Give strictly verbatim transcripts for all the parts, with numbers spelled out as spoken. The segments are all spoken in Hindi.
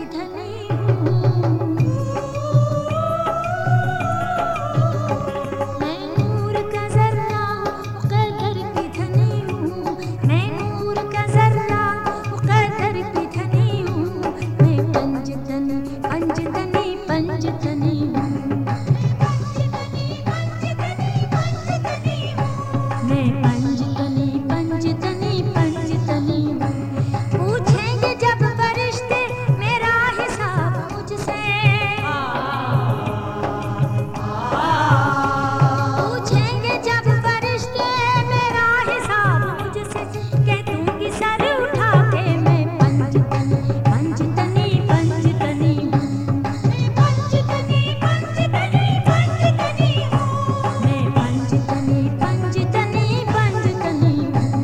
धनी हूँ। मैं नूर का जर्रा मुक़द्दर की धनी हूँ। मैं नूर का जर्रा मुक़द्दर की धनी हूँ। मैं पंजतनी पंजतनी पंजतनी हूँ। मैं पंजतनी पंजतनी पंजतनी हूँ। पूछेंगे जब फरिश्ते मेरा हिसाब मुझसे, पूछेंगे जब फरिश्ते मेरा हिसाब मुझसे, कह दूंगी सर उठा के मैं पंजतनी पंजतनी पंजतनी हूँ। मैं पंजतनी पंजतनी पंजतनी हूँ। मैं पंजतनी पंजतनी पंजतनी हूँ।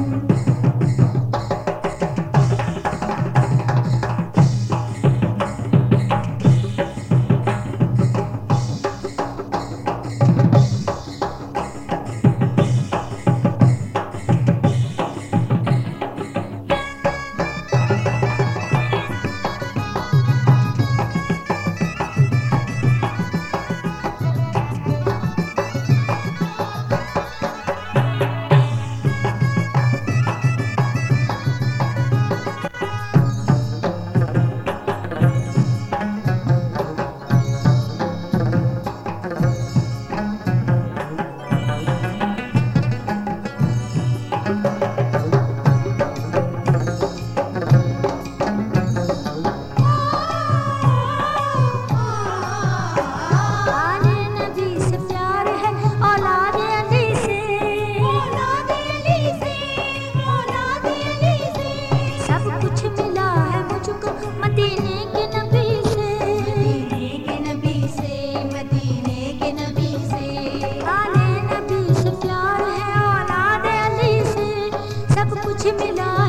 आले नबी से प्यार है औलाद अली से, औलाद अली से, औलाद अली से। सब कुछ मिला है मुझको मदीने के नबी से, मदीने के नबी से, मदीने के नबी से। आले नबी से प्यार है औलाद अली से, सब कुछ मिला